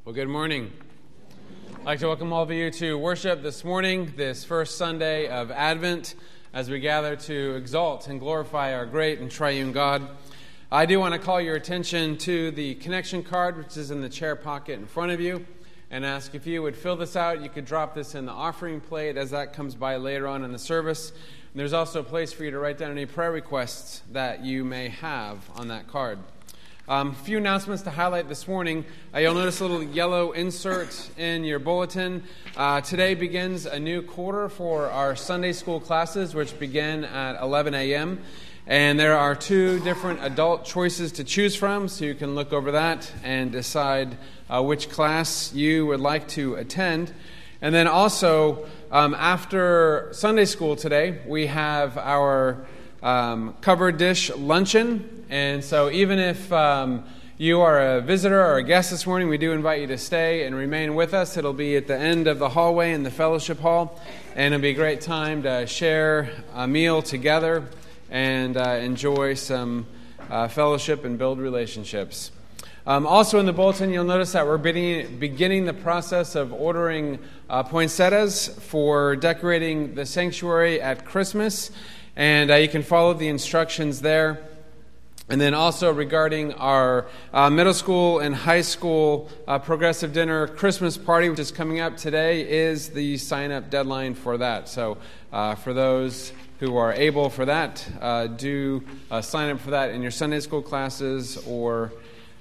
Well, good morning. I'd like to welcome all of you to worship this morning, this first Sunday of Advent, as we gather to exalt and glorify our great and triune God. I do want to call your attention to the connection card, which is in the chair pocket in front of you, and ask if you would fill this out. You could drop this in the offering plate as that comes by later on in the service. And there's also a place for you to write down any prayer requests that you may have on that card. A few announcements to highlight this morning. You'll notice a little yellow insert in your bulletin. Today begins a new quarter for our Sunday school classes, which begin at 11 a.m. And there are two different adult choices to choose from, so you can look over that and decide which class you would like to attend. And then also, after Sunday school today, we have our covered dish luncheon. And so even if you are a visitor or a guest this morning, we do invite you to stay and remain with us. It'll be at the end of the hallway in the fellowship hall, and it'll be a great time to share a meal together and enjoy some fellowship and build relationships. Also in the bulletin, you'll notice that we're beginning the process of ordering poinsettias for decorating the sanctuary at Christmas, and you can follow the instructions there. And then also regarding our middle school and high school progressive dinner Christmas party, which is coming up today, is the sign-up deadline for that. So for those who are able for that, do sign up for that in your Sunday school classes or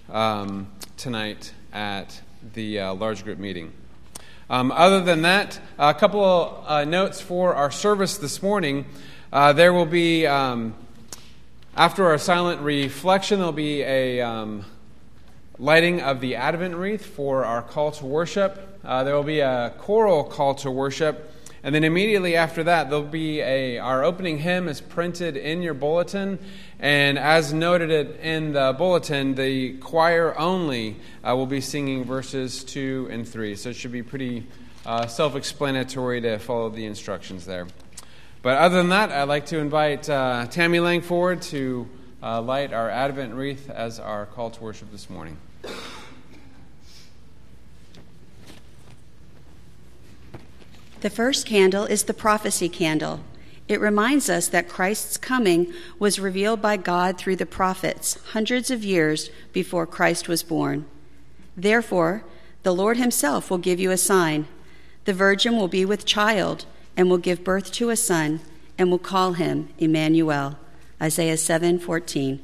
tonight at the large group meeting. Other than that, a couple of notes for our service this morning. There will be... After our silent reflection, there'll be a lighting of the Advent wreath for our call to worship. There will be a choral call to worship. And then immediately after that, there'll be our opening hymn is printed in your bulletin. And as noted in the bulletin, the choir only will be singing verses 2 and 3. So it should be pretty self-explanatory to follow the instructions there. But other than that, I'd like to invite Tammy Lang forward to light our Advent wreath as our call to worship this morning. The first candle is the prophecy candle. It reminds us that Christ's coming was revealed by God through the prophets hundreds of years before Christ was born. Therefore, the Lord himself will give you a sign. The virgin will be with child and will give birth to a son, and will call him Emmanuel. Isaiah 7:14.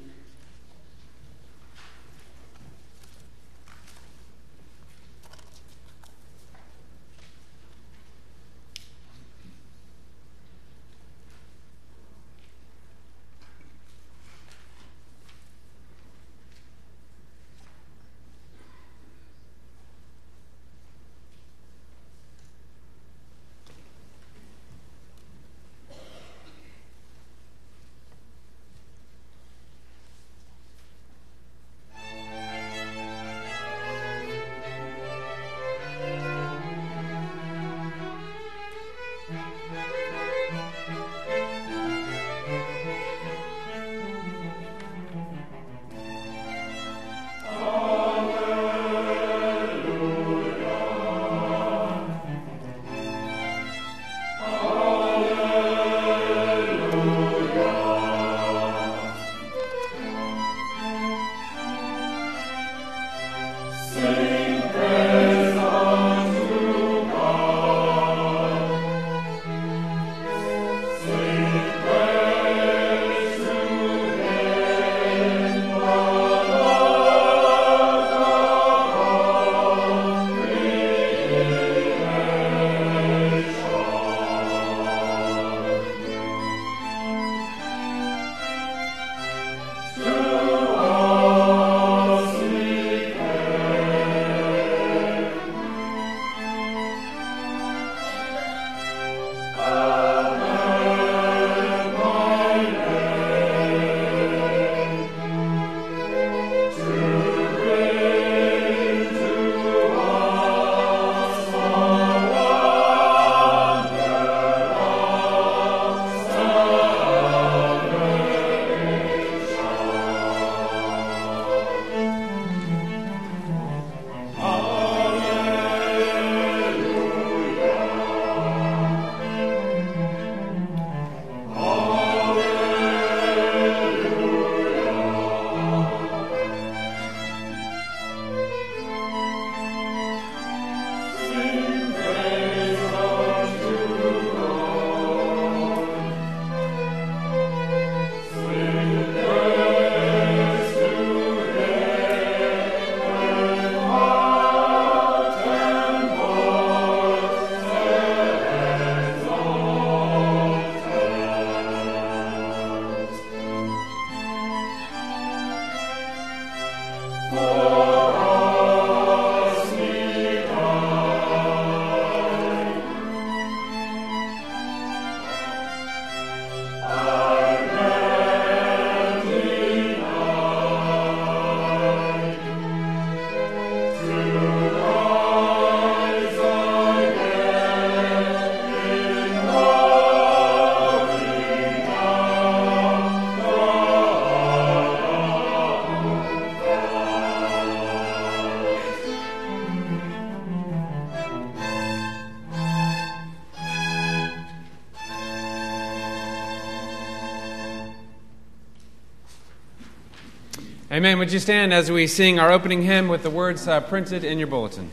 Amen. Would you stand as we sing our opening hymn with the words printed in your bulletin?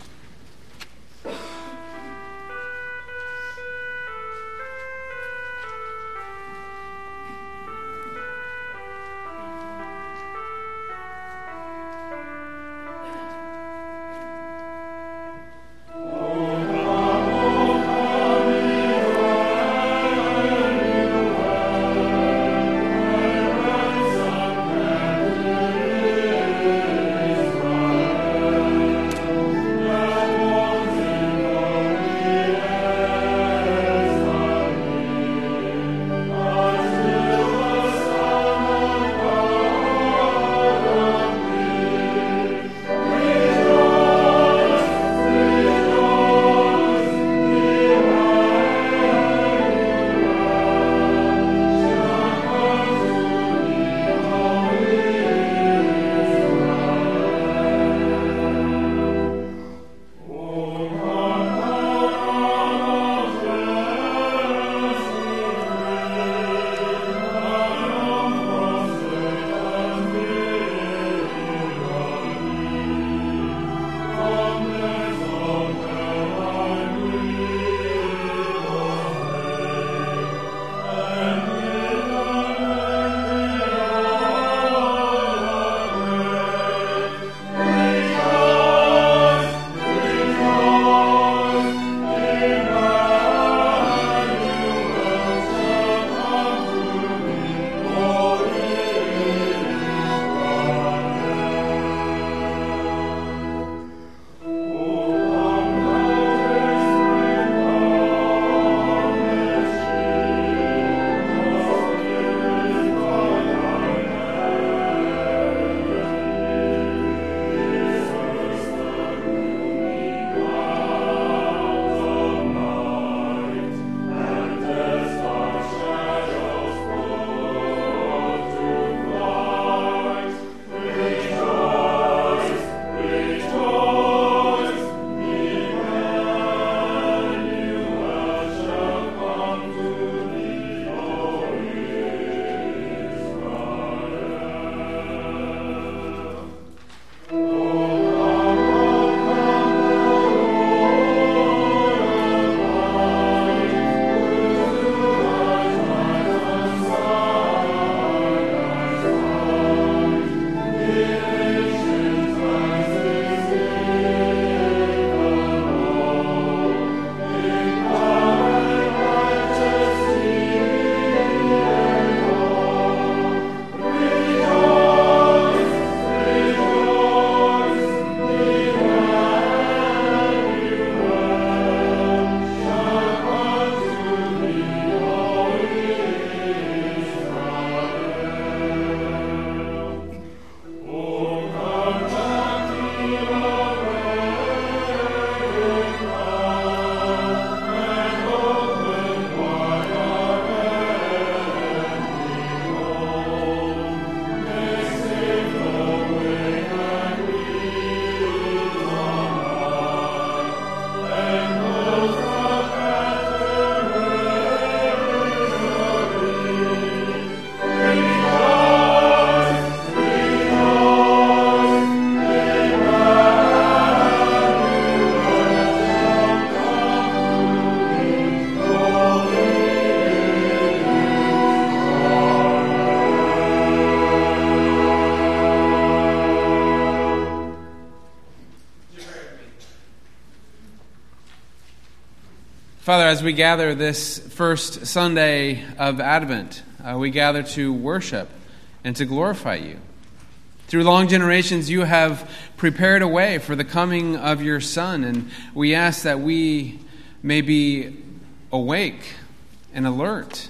Father, as we gather this first Sunday of Advent, we gather to worship and to glorify you. Through long generations, you have prepared a way for the coming of your Son, and we ask that we may be awake and alert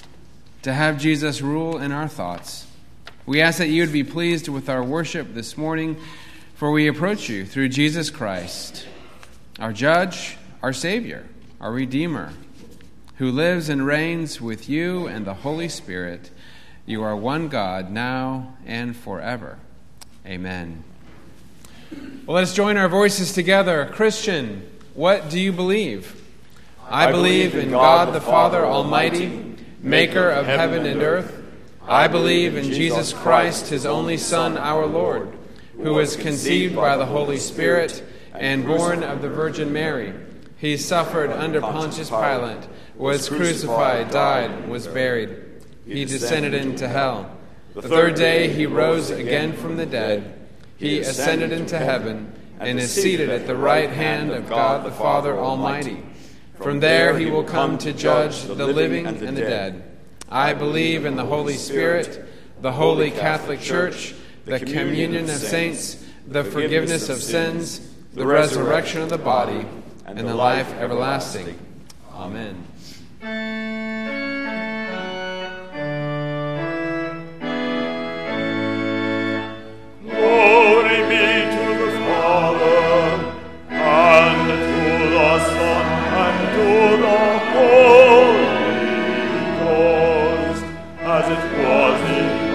to have Jesus rule in our thoughts. We ask that you would be pleased with our worship this morning, for we approach you through Jesus Christ, our Judge, our Savior, our Redeemer, who lives and reigns with you and the Holy Spirit. You are one God, now and forever. Amen. Well, let us join our voices together. Christian, what do you believe? I believe in God the Father Almighty, maker of heaven and earth. I believe in Jesus Christ, his only Son, our Lord, who was conceived by the Holy Spirit and born of the Virgin Mary. He suffered under Pontius Pilate, was crucified, died, was buried. He descended into hell. The third day he rose again from the dead. He ascended into heaven and is seated at the right hand of God the Father Almighty. From there he will come to judge the living and the dead. I believe in the Holy Spirit, the Holy Catholic Church, the communion of saints, the forgiveness of sins, the resurrection of the body, and the life everlasting. Amen. Glory be to the Father, and to the Son, and to the Holy Ghost, as it was in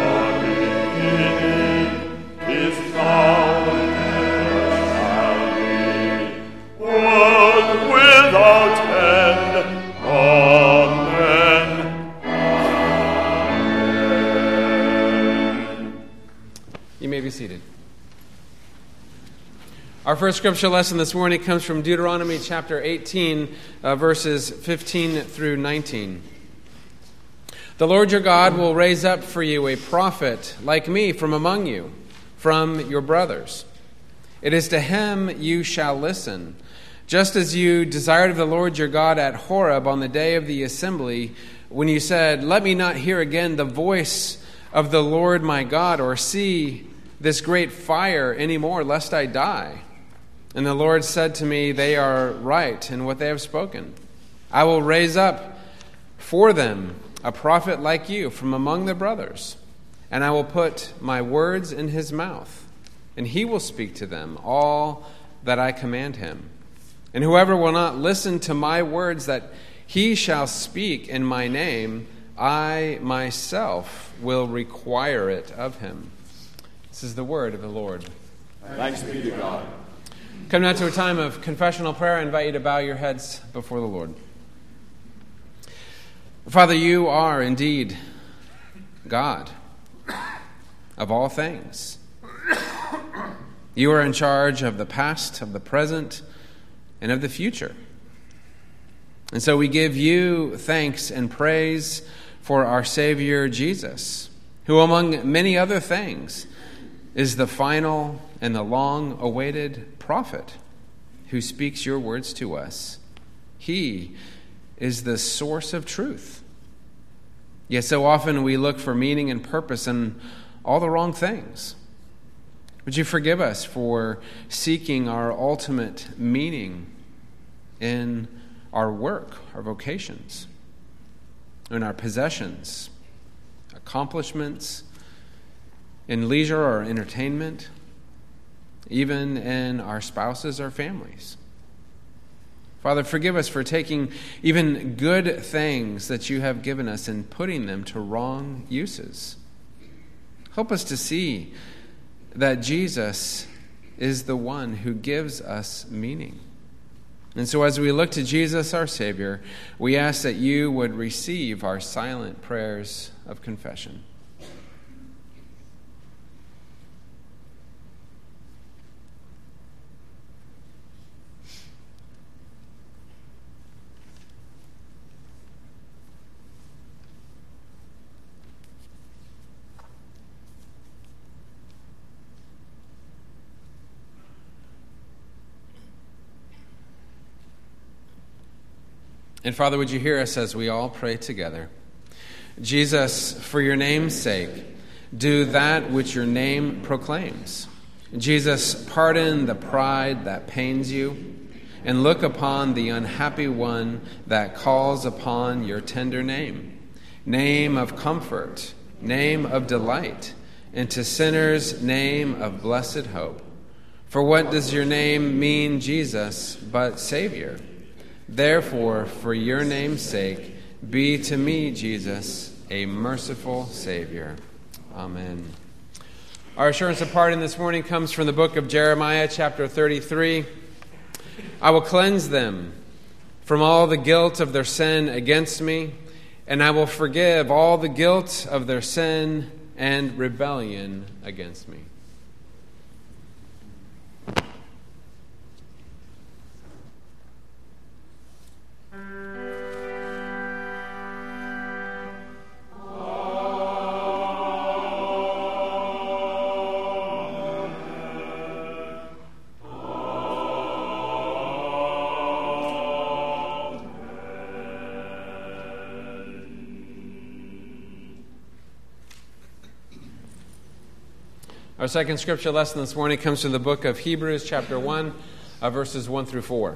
the beginning, is now, and ever shall be, world without end. Amen. Amen. You may be seated. Our first scripture lesson this morning comes from Deuteronomy chapter 18, verses 15 through 19. The Lord your God will raise up for you a prophet like me from among you, from your brothers. It is to him you shall listen, just as you desired of the Lord your God at Horeb on the day of the assembly, when you said, "Let me not hear again the voice of the Lord my God, or see this great fire any more, lest I die." And the Lord said to me, "They are right in what they have spoken. I will raise up for them a prophet like you from among their brothers, and I will put my words in his mouth, and he will speak to them all that I command him. And whoever will not listen to my words that he shall speak in my name, I myself will require it of him." This is the word of the Lord. Thanks be to God. Come now to a time of confessional prayer. I invite you to bow your heads before the Lord. Father, you are indeed God of all things. You are in charge of the past, of the present, and of the future. And so we give you thanks and praise for our Savior Jesus, who among many other things is the final and the long-awaited prophet who speaks your words to us. He is the source of truth. Yet so often we look for meaning and purpose in all the wrong things. Would you forgive us for seeking our ultimate meaning in our work, our vocations, in our possessions, accomplishments, in leisure or entertainment, even in our spouses or families? Father, forgive us for taking even good things that you have given us and putting them to wrong uses. Help us to see that Jesus is the one who gives us meaning. And so as we look to Jesus, our Savior, we ask that you would receive our silent prayers of confession. And Father, would you hear us as we all pray together? Jesus, for your name's sake, do that which your name proclaims. Jesus, pardon the pride that pains you, and look upon the unhappy one that calls upon your tender name, name of comfort, name of delight, and to sinners, name of blessed hope. For what does your name mean, Jesus, but Savior? Therefore, for your name's sake, be to me, Jesus, a merciful Savior. Amen. Our assurance of pardon this morning comes from the book of Jeremiah, chapter 33. I will cleanse them from all the guilt of their sin against me, and I will forgive all the guilt of their sin and rebellion against me. Our second scripture lesson this morning comes from the book of Hebrews, chapter 1, verses 1 through 4.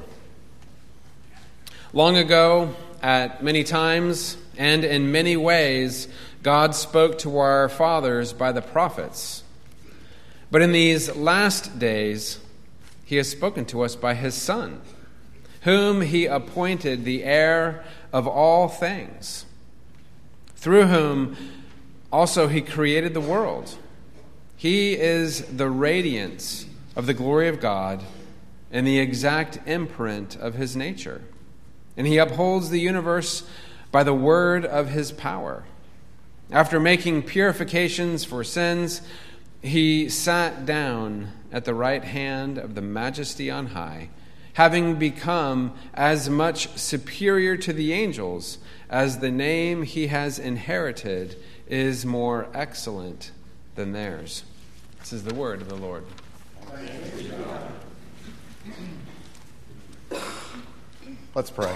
Long ago, at many times and in many ways, God spoke to our fathers by the prophets. But in these last days, he has spoken to us by his Son, whom he appointed the heir of all things, through whom also he created the world. He is the radiance of the glory of God and the exact imprint of his nature. And he upholds the universe by the word of his power. After making purifications for sins, he sat down at the right hand of the Majesty on high, having become as much superior to the angels as the name he has inherited is more excellent than theirs. This is the word of the Lord. Let's pray.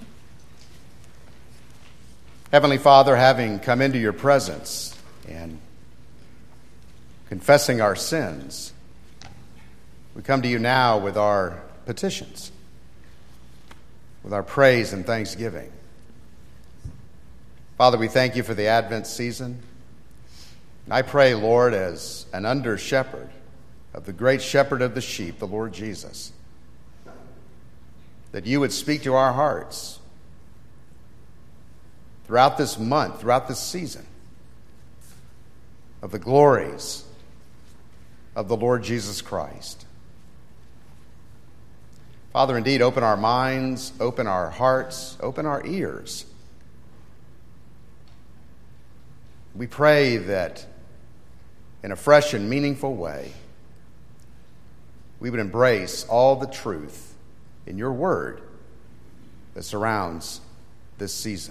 Heavenly Father, having come into your presence and confessing our sins, we come to you now with our petitions, with our praise and thanksgiving. Father, we thank you for the Advent season. I pray, Lord, as an under-shepherd of the great shepherd of the sheep, the Lord Jesus, that you would speak to our hearts throughout this month, throughout this season, of the glories of the Lord Jesus Christ. Father, indeed, open our minds, open our hearts, open our ears. We pray that in a fresh and meaningful way, we would embrace all the truth in your word that surrounds this season.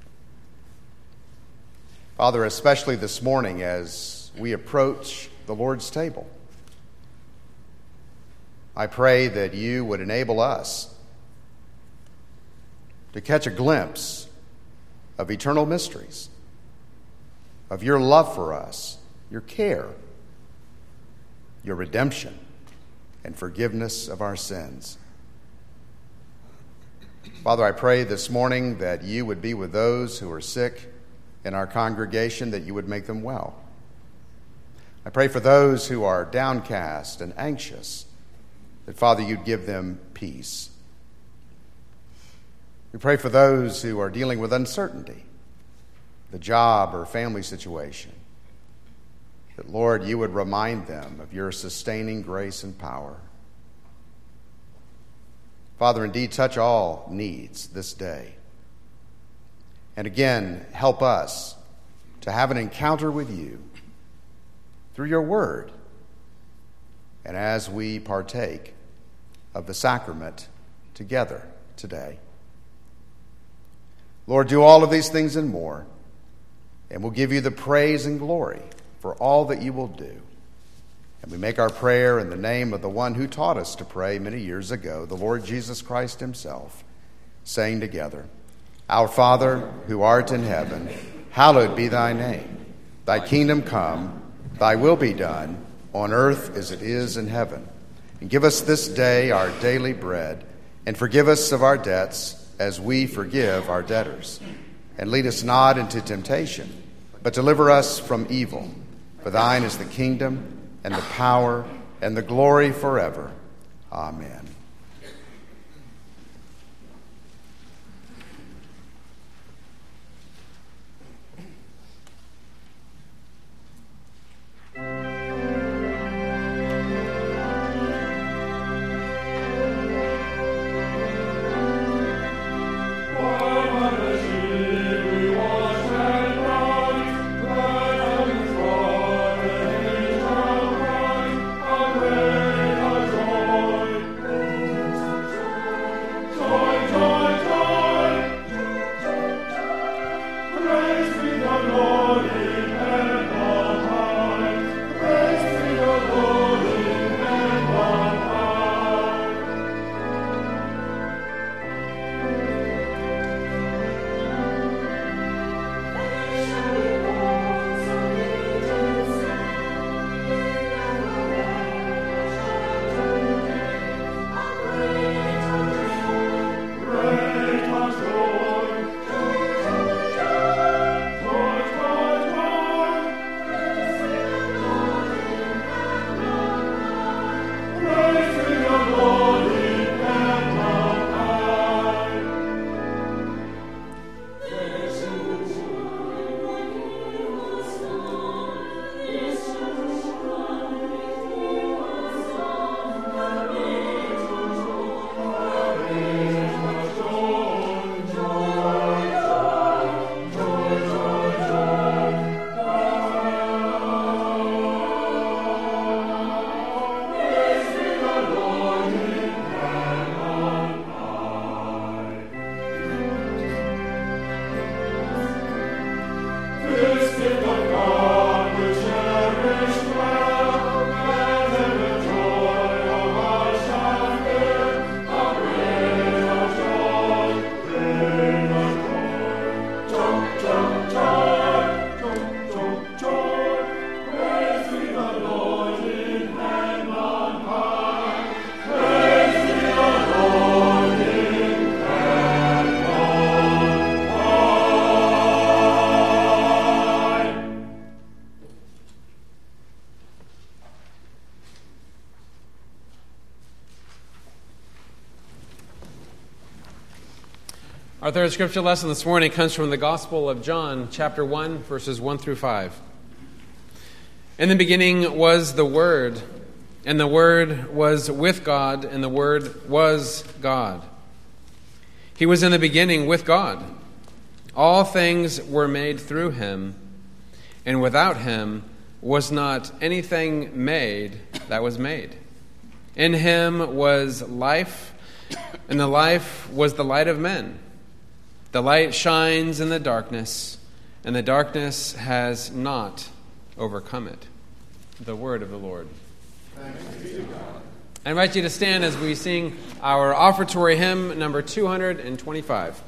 Father, especially this morning as we approach the Lord's table, I pray that you would enable us to catch a glimpse of eternal mysteries, of your love for us, your care, your redemption, and forgiveness of our sins. Father, I pray this morning that you would be with those who are sick in our congregation, that you would make them well. I pray for those who are downcast and anxious, that, Father, you'd give them peace. We pray for those who are dealing with uncertainty, the job or family situation, that, Lord, you would remind them of your sustaining grace and power. Father, indeed, touch all needs this day. And again, help us to have an encounter with you through your word, and as we partake of the sacrament together today. Lord, do all of these things and more, and we'll give you the praise and glory for all that you will do. And we make our prayer in the name of the one who taught us to pray many years ago, the Lord Jesus Christ himself, saying together, Our Father, who art in heaven, hallowed be thy name. Thy kingdom come, thy will be done, on earth as it is in heaven. And give us this day our daily bread, and forgive us of our debts as we forgive our debtors. And lead us not into temptation, but deliver us from evil. For thine is the kingdom, and the power, and the glory forever. Amen. Our third scripture lesson this morning comes from the Gospel of John, chapter 1, verses 1 through 5. In the beginning was the Word, and the Word was with God, and the Word was God. He was in the beginning with God. All things were made through him, and without him was not anything made that was made. In him was life, and the life was the light of men. The light shines in the darkness, and the darkness has not overcome it. The word of the Lord. Thanks be to God. I invite you to stand as we sing our offertory hymn, number 225.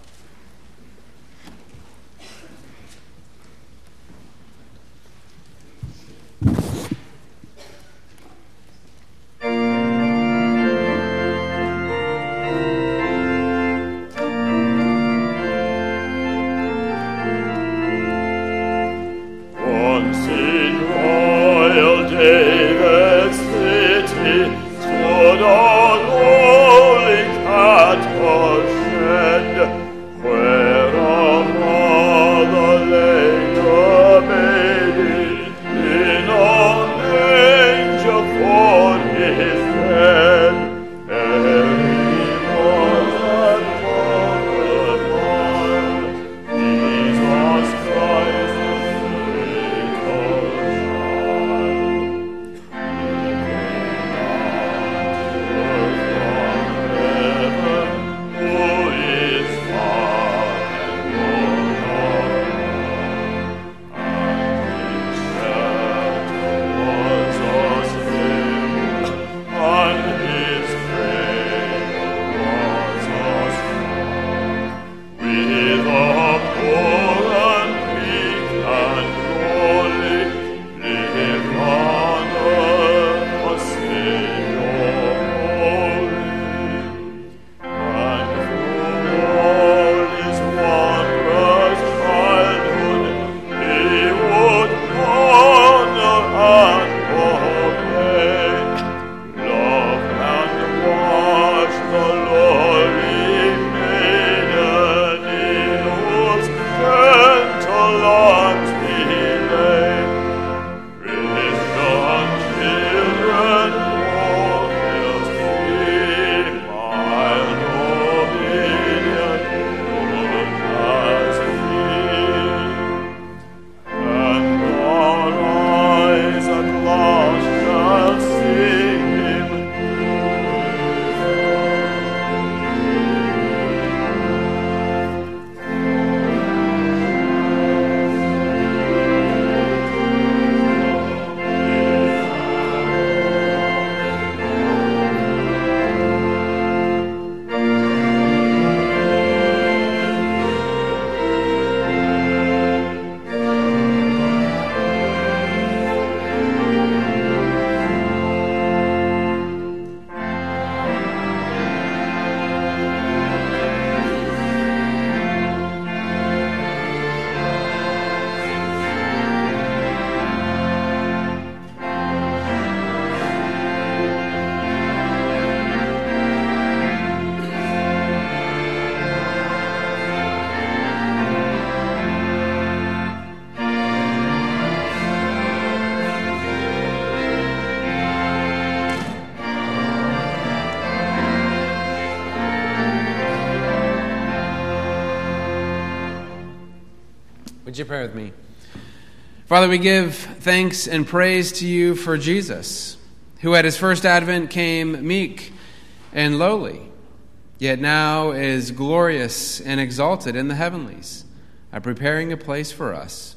Would you pray with me? Father, we give thanks and praise to you for Jesus, who at his first advent came meek and lowly, yet now is glorious and exalted in the heavenlies, preparing a place for us.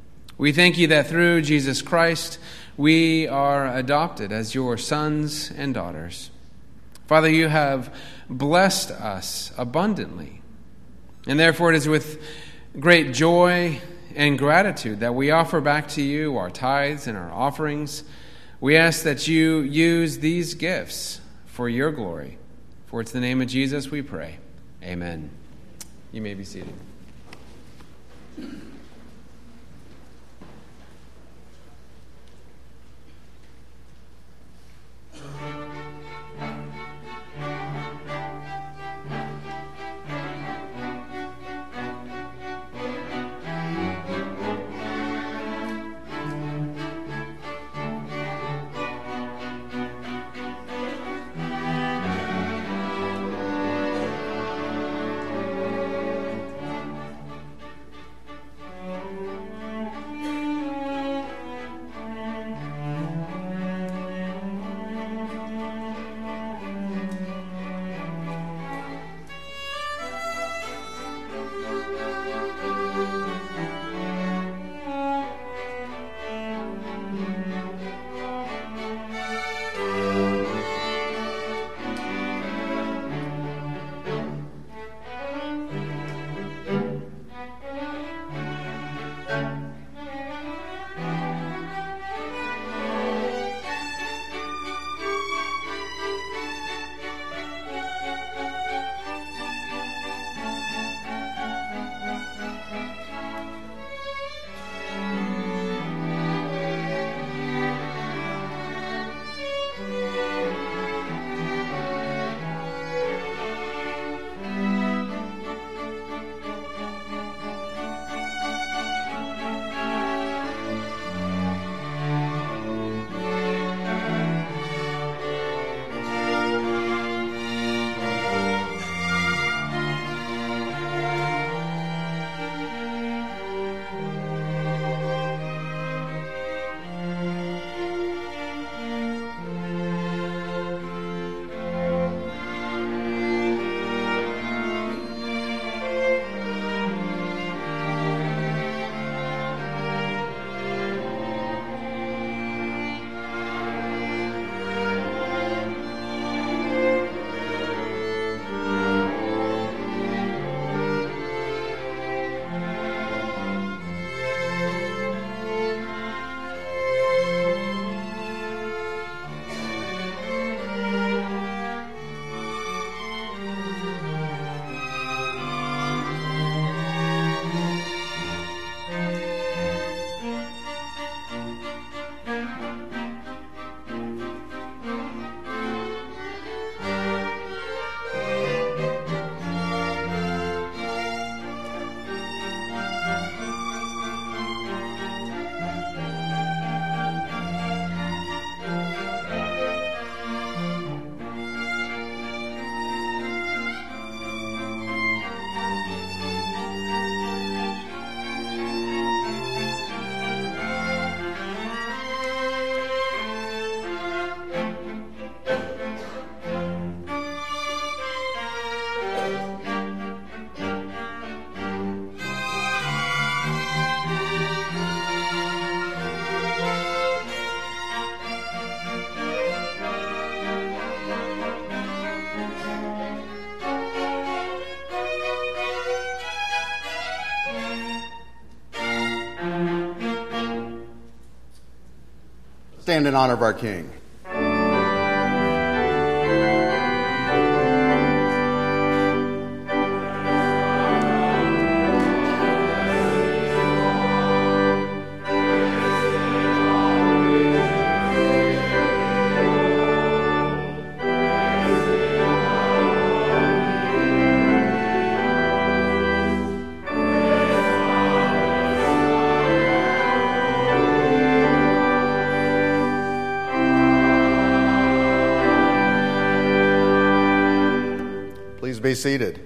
We thank you that through Jesus Christ we are adopted as your sons and daughters. Father, you have blessed us abundantly, and therefore it is with great joy and gratitude that we offer back to you our tithes and our offerings. We ask that you use these gifts for your glory. For it's the name of Jesus we pray. Amen. You may be seated. stand in honor of our King. Be seated.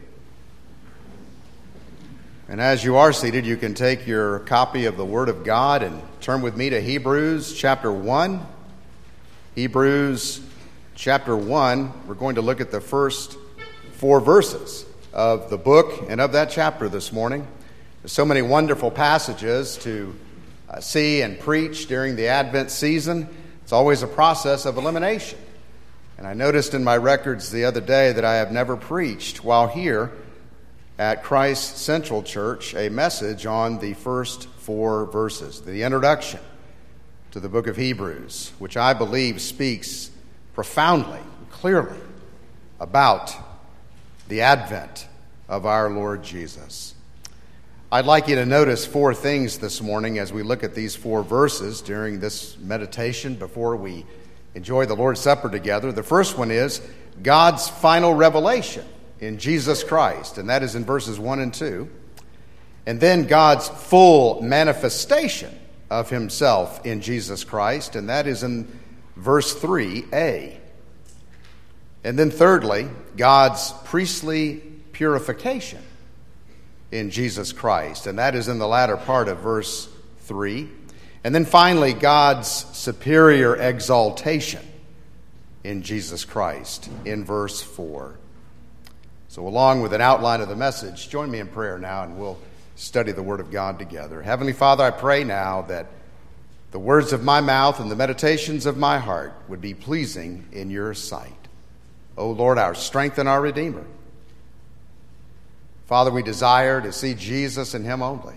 And as you are seated, you can take your copy of the Word of God and turn with me to Hebrews chapter 1. Hebrews chapter 1, we're going to look at the first 4 verses of the book and of that chapter this morning. There's so many wonderful passages to see and preach during the Advent season. It's always a process of elimination. And I noticed in my records the other day that I have never preached while here at Christ Central Church a message on the first 4 verses, the introduction to the book of Hebrews, which I believe speaks profoundly, clearly about the advent of our Lord Jesus. I'd like you to notice 4 things this morning as we look at these 4 verses during this meditation before we enjoy the Lord's Supper together. The first one is God's final revelation in Jesus Christ, and that is in verses 1 and 2. And then God's full manifestation of himself in Jesus Christ, and that is in verse 3a. And then thirdly, God's priestly purification in Jesus Christ, and that is in the latter part of verse 3. And then finally, God's superior exaltation in Jesus Christ in verse 4. So along with an outline of the message, join me in prayer now and we'll study the Word of God together. Heavenly Father, I pray now that the words of my mouth and the meditations of my heart would be pleasing in your sight. O Lord, our strength and our Redeemer. Father, we desire to see Jesus and him only.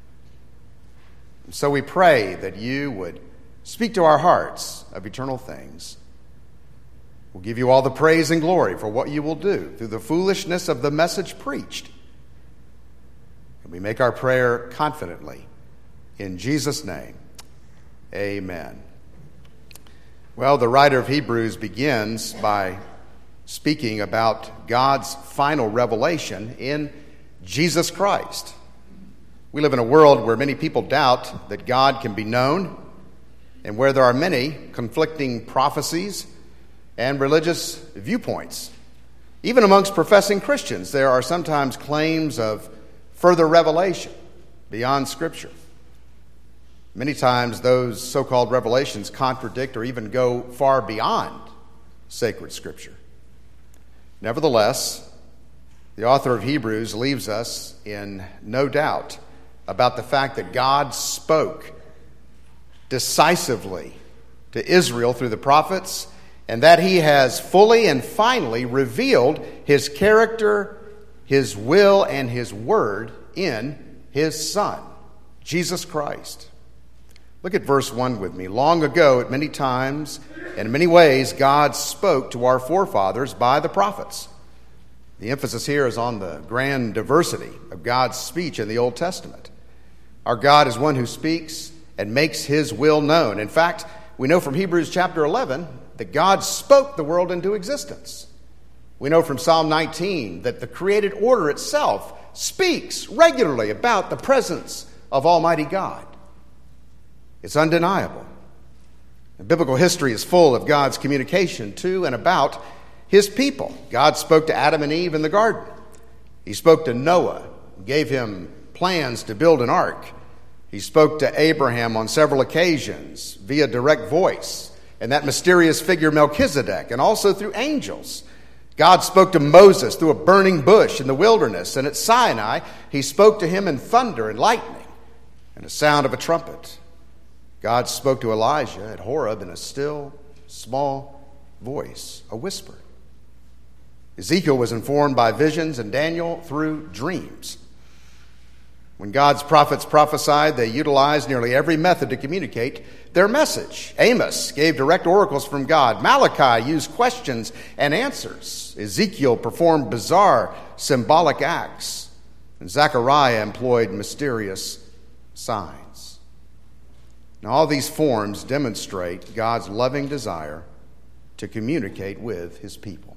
So we pray that you would speak to our hearts of eternal things. We'll give you all the praise and glory for what you will do through the foolishness of the message preached. And we make our prayer confidently. In Jesus' name, amen. Well, the writer of Hebrews begins by speaking about God's final revelation in Jesus Christ. We live in a world where many people doubt that God can be known and where there are many conflicting prophecies and religious viewpoints. Even amongst professing Christians, there are sometimes claims of further revelation beyond Scripture. Many times those so-called revelations contradict or even go far beyond sacred Scripture. Nevertheless, the author of Hebrews leaves us in no doubt about the fact that God spoke decisively to Israel through the prophets, and that he has fully and finally revealed his character, his will, and his word in his Son, Jesus Christ. Look at verse 1 with me. Long ago, at many times and in many ways, God spoke to our forefathers by the prophets. The emphasis here is on the grand diversity of God's speech in the Old Testament. Our God is one who speaks and makes his will known. In fact, we know from Hebrews chapter 11 that God spoke the world into existence. We know from Psalm 19 that the created order itself speaks regularly about the presence of Almighty God. It's undeniable. And biblical history is full of God's communication to and about his people. God spoke to Adam and Eve in the garden. He spoke to Noah, gave him plans to build an ark. He spoke to Abraham on several occasions via direct voice and that mysterious figure Melchizedek, and also through angels. God spoke to Moses through a burning bush in the wilderness, and at Sinai he spoke to him in thunder and lightning and the sound of a trumpet. God spoke to Elijah at Horeb in a still, small voice, a whisper. Ezekiel was informed by visions and Daniel through dreams. When God's prophets prophesied, they utilized nearly every method to communicate their message. Amos gave direct oracles from God. Malachi used questions and answers. Ezekiel performed bizarre symbolic acts. And Zechariah employed mysterious signs. Now, all these forms demonstrate God's loving desire to communicate with his people.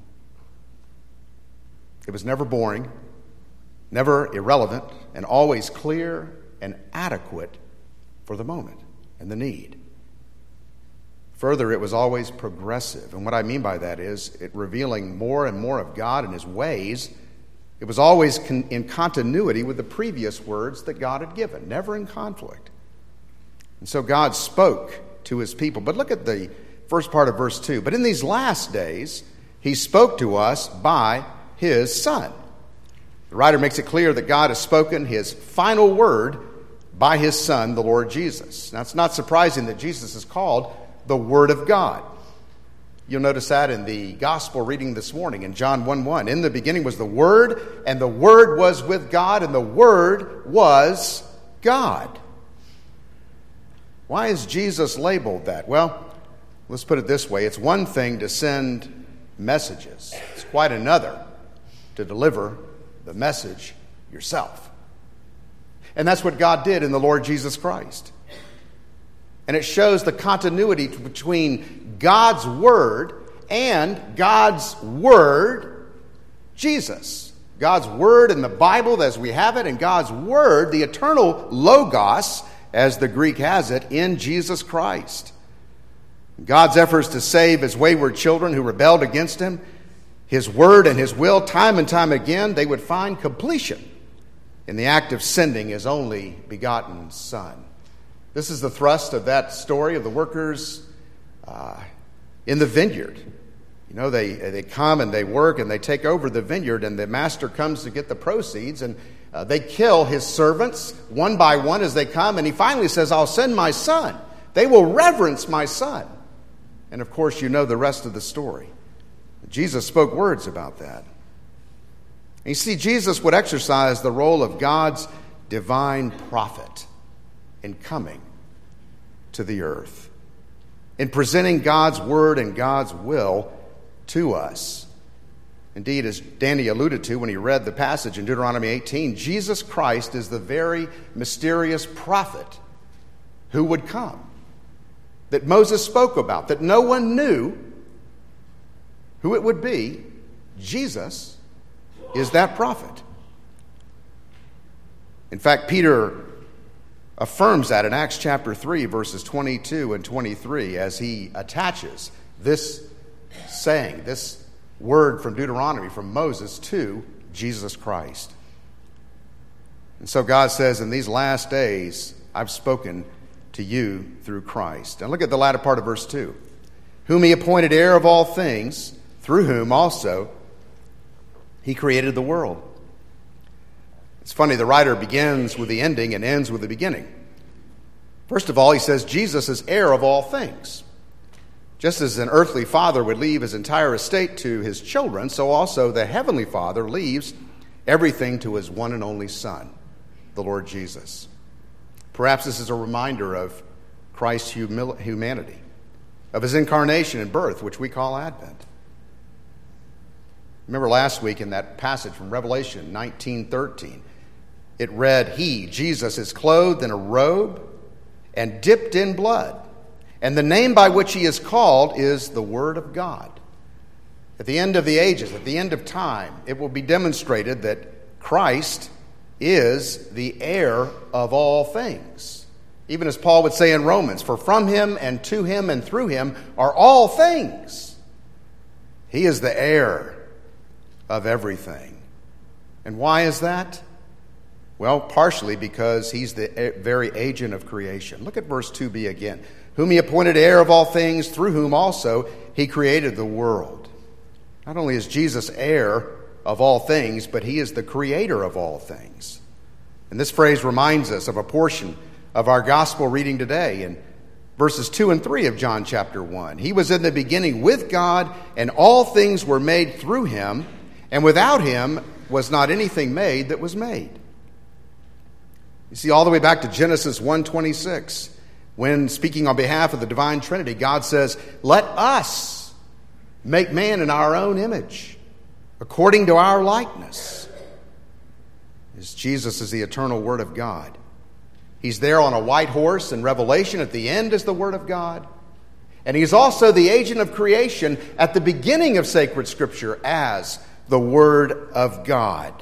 It was never boring, never irrelevant, and always clear and adequate for the moment and the need. Further, it was always progressive. And what I mean by that is it revealing more and more of God and his ways. It was always in continuity with the previous words that God had given, never in conflict. And so God spoke to his people. But look at the first part of verse 2. But in these last days, he spoke to us by his Son. The writer makes it clear that God has spoken his final word by his Son, the Lord Jesus. Now, it's not surprising that Jesus is called the Word of God. You'll notice that in the gospel reading this morning in John 1:1. In the beginning was the Word, and the Word was with God, and the Word was God. Why is Jesus labeled that? Well, let's put it this way. It's one thing to send messages. It's quite another to deliver the message yourself. And that's what God did in the Lord Jesus Christ. And it shows the continuity between God's Word and God's Word, Jesus. God's Word in the Bible as we have it, and God's Word, the eternal Logos, as the Greek has it, in Jesus Christ. God's efforts to save his wayward children who rebelled against him, his word and his will, time and time again, they would find completion in the act of sending his only begotten Son. This is the thrust of that story of the workers in the vineyard. You know, they come and they work and they take over the vineyard, and the master comes to get the proceeds, and they kill his servants one by one as they come, and he finally says, I'll send my Son. They will reverence my Son. And of course, you know the rest of the story. Jesus spoke words about that. And you see, Jesus would exercise the role of God's divine prophet in coming to the earth, in presenting God's word and God's will to us. Indeed, as Danny alluded to when he read the passage in Deuteronomy 18, Jesus Christ is the very mysterious prophet who would come, that Moses spoke about, that no one knew who it would be. Jesus is that prophet. In fact, Peter affirms that in Acts chapter 3, verses 22 and 23, as he attaches this saying, this word from Deuteronomy, from Moses, to Jesus Christ. And so God says, in these last days, I've spoken to you through Christ. And look at the latter part of verse 2. Whom he appointed heir of all things, through whom also he created the world. It's funny, the writer begins with the ending and ends with the beginning. First of all, he says Jesus is heir of all things. Just as an earthly father would leave his entire estate to his children, so also the heavenly Father leaves everything to his one and only Son, the Lord Jesus. Perhaps this is a reminder of Christ's humanity, of his incarnation and birth, which we call Advent. Remember last week in that passage from Revelation 19:13, it read, He, Jesus, is clothed in a robe and dipped in blood, and the name by which he is called is the Word of God. At the end of the ages, at the end of time, it will be demonstrated that Christ is the heir of all things. Even as Paul would say in Romans, for from him and to him and through him are all things. He is the heir of everything. And why is that? Well, partially because he's the very agent of creation. Look at verse 2b again. Whom he appointed heir of all things, through whom also he created the world. Not only is Jesus heir of all things, but he is the creator of all things. And this phrase reminds us of a portion of our gospel reading today in verses 2 and 3 of John chapter 1. He was in the beginning with God, and all things were made through him, and without him was not anything made that was made. You see, all the way back to Genesis 1:26, when speaking on behalf of the divine Trinity, God says, "Let us make man in our own image, according to our likeness." Jesus is the eternal Word of God. He's there on a white horse in Revelation. At the end is the Word of God. And he's also the agent of creation at the beginning of sacred Scripture as the Word of God.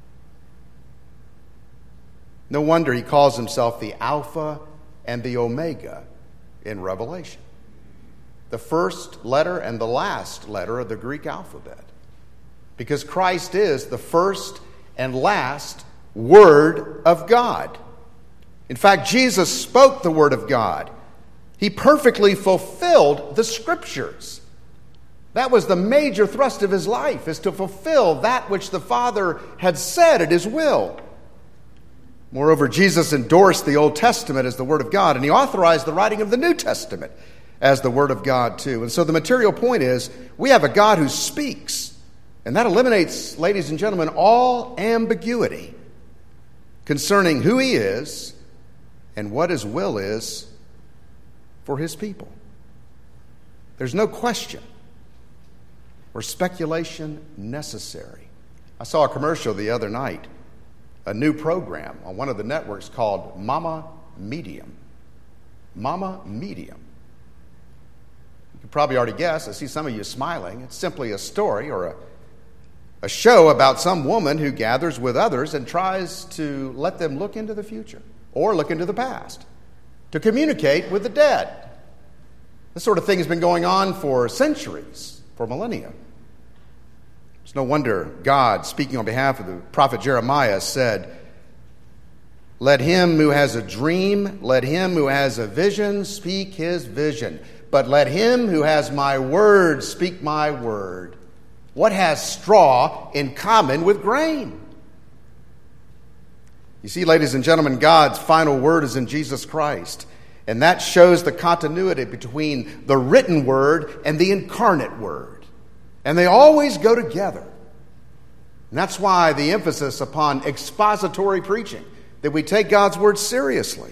No wonder he calls himself the Alpha and the Omega in Revelation. The first letter and the last letter of the Greek alphabet. Because Christ is the first and last Word of God. In fact, Jesus spoke the Word of God. He perfectly fulfilled the Scriptures. That was the major thrust of his life, is to fulfill that which the Father had said at his will. Moreover, Jesus endorsed the Old Testament as the Word of God, and he authorized the writing of the New Testament as the Word of God too. And so the material point is, we have a God who speaks, and that eliminates, ladies and gentlemen, all ambiguity concerning who he is and what his will is for his people. There's no question or speculation necessary. I saw a commercial the other night, a new program on one of the networks called Mama Medium. Mama Medium. You can probably already guess. I see some of you smiling. It's simply a story or a show about some woman who gathers with others and tries to let them look into the future or look into the past, to communicate with the dead. This sort of thing has been going on for centuries, for millennia. It's no wonder God, speaking on behalf of the prophet Jeremiah, said, "Let him who has a dream, let him who has a vision speak his vision. But let him who has my word speak my word." What has straw in common with grain? You see, ladies and gentlemen, God's final word is in Jesus Christ. And that shows the continuity between the written word and the incarnate word. And they always go together. And that's why the emphasis upon expository preaching, that we take God's word seriously.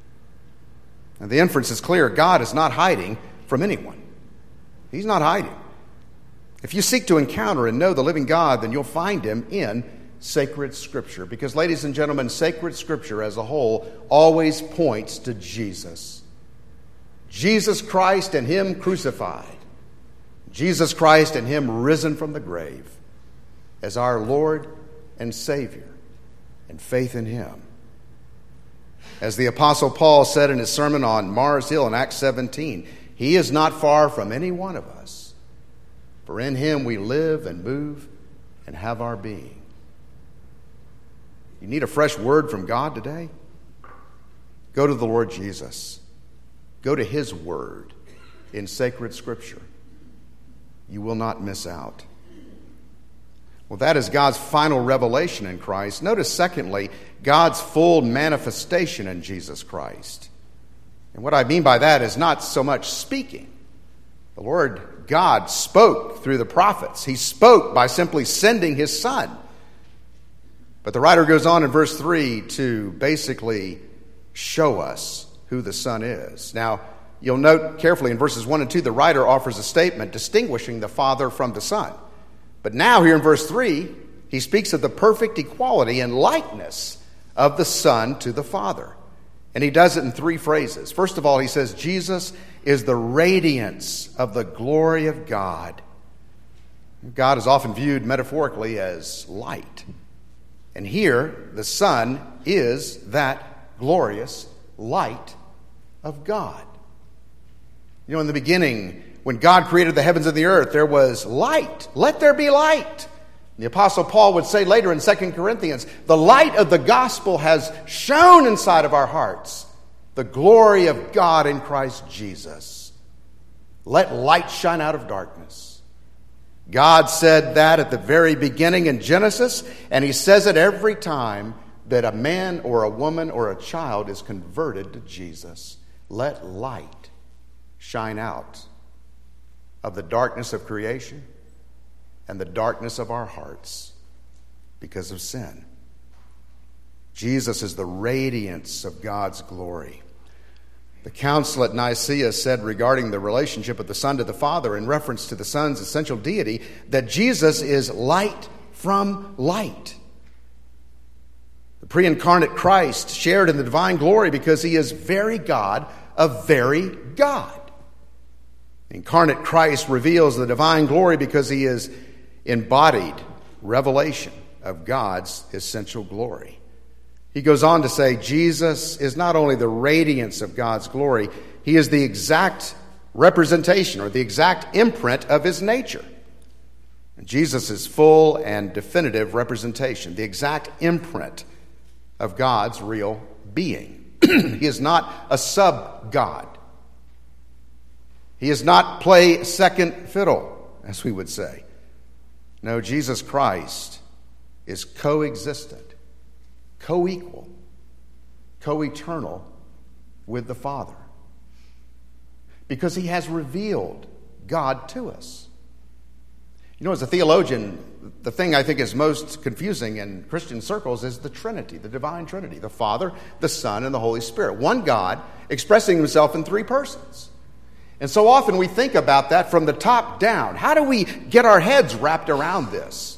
And the inference is clear. God is not hiding from anyone. He's not hiding. If you seek to encounter and know the living God, then you'll find him in sacred Scripture. Because, ladies and gentlemen, sacred Scripture as a whole always points to Jesus. Jesus Christ and him crucified. Jesus Christ and him risen from the grave as our Lord and Savior, and faith in him. As the Apostle Paul said in his sermon on Mars Hill in Acts 17, he is not far from any one of us. For in him we live and move and have our being. You need a fresh word from God today? Go to the Lord Jesus. Go to his word in sacred Scripture. You will not miss out. Well, that is God's final revelation in Christ. Notice, secondly, God's full manifestation in Jesus Christ. And what I mean by that is not so much speaking. The Lord God spoke through the prophets. He spoke by simply sending his Son. But the writer goes on in verse 3 to basically show us who the Son is. Now, you'll note carefully in verses 1 and 2, the writer offers a statement distinguishing the Father from the Son. But now here in verse 3, he speaks of the perfect equality and likeness of the Son to the Father. And he does it in three phrases. First of all, he says, Jesus is the radiance of the glory of God. God is often viewed metaphorically as light. And here, the Son is that glorious light of God. You know, in the beginning, when God created the heavens and the earth, there was light. Let there be light. The Apostle Paul would say later in 2 Corinthians, the light of the gospel has shone inside of our hearts, the glory of God in Christ Jesus. Let light shine out of darkness. God said that at the very beginning in Genesis, and he says it every time that a man or a woman or a child is converted to Jesus. Let light shine out of the darkness of creation and the darkness of our hearts because of sin. Jesus is the radiance of God's glory. The council at Nicaea said regarding the relationship of the Son to the Father in reference to the Son's essential deity that Jesus is light from light. The pre-incarnate Christ shared in the divine glory because he is very God of very God. The incarnate Christ reveals the divine glory because he is embodied revelation of God's essential glory. He goes on to say, Jesus is not only the radiance of God's glory, he is the exact representation or the exact imprint of his nature. And Jesus is full and definitive representation, the exact imprint of God's real being. He is not a sub-God. He is not play second fiddle, as we would say. No, Jesus Christ is coexistent, co-equal, co-eternal with the Father. Because he has revealed God to us. You know, as a theologian, the thing I think is most confusing in Christian circles is the Trinity, the divine Trinity, the Father, the Son, and the Holy Spirit. One God expressing himself in three persons. And so often we think about that from the top down. How do we get our heads wrapped around this?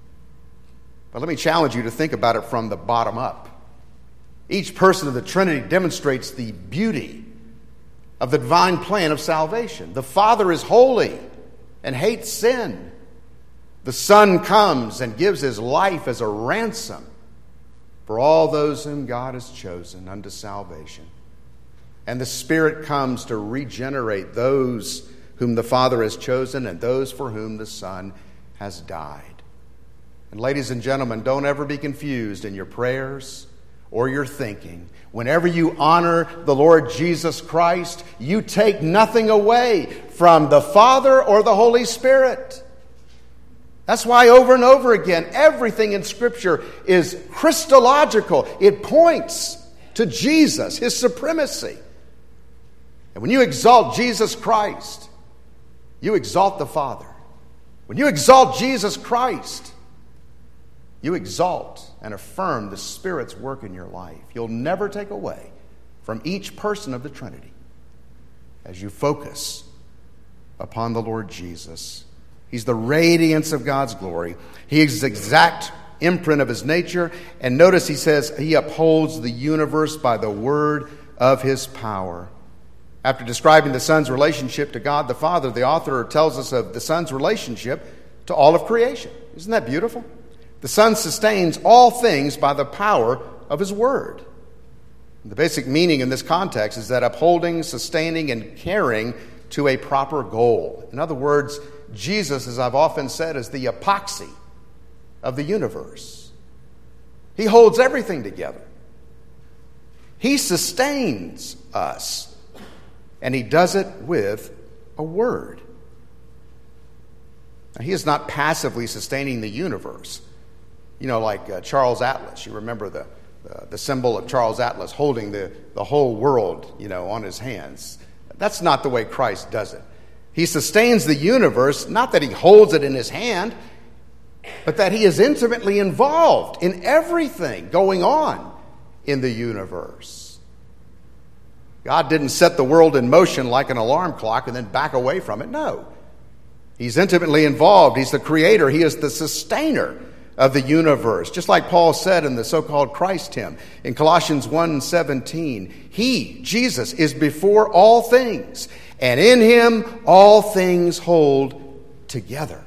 But let me challenge you to think about it from the bottom up. Each person of the Trinity demonstrates the beauty of the divine plan of salvation. The Father is holy and hates sin. The Son comes and gives his life as a ransom for all those whom God has chosen unto salvation. And the Spirit comes to regenerate those whom the Father has chosen and those for whom the Son has died. And ladies and gentlemen, don't ever be confused in your prayers or your thinking. Whenever you honor the Lord Jesus Christ, you take nothing away from the Father or the Holy Spirit. That's why over and over again, everything in Scripture is Christological. It points to Jesus, his supremacy. And when you exalt Jesus Christ, you exalt the Father. When you exalt Jesus Christ, you exalt and affirm the Spirit's work in your life. You'll never take away from each person of the Trinity as you focus upon the Lord Jesus. He's the radiance of God's glory. He is the exact imprint of his nature. And notice he says he upholds the universe by the word of his power. After describing the Son's relationship to God the Father, the author tells us of the Son's relationship to all of creation. Isn't that beautiful? The Son sustains all things by the power of his word. The basic meaning in this context is that upholding, sustaining, and carrying to a proper goal. In other words, Jesus, as I've often said, is the epoxy of the universe. He holds everything together. He sustains us, and he does it with a word. Now, he is not passively sustaining the universe. You know, like Charles Atlas. You remember the symbol of Charles Atlas holding the whole world, on his hands. That's not the way Christ does it. He sustains the universe, not that he holds it in his hand, but that he is intimately involved in everything going on in the universe. God didn't set the world in motion like an alarm clock and then back away from it. No. He's intimately involved. He's the creator. He is the sustainer of the universe. Just like Paul said in the so-called Christ hymn in Colossians 1:17, he, Jesus, is before all things, and in him all things hold together.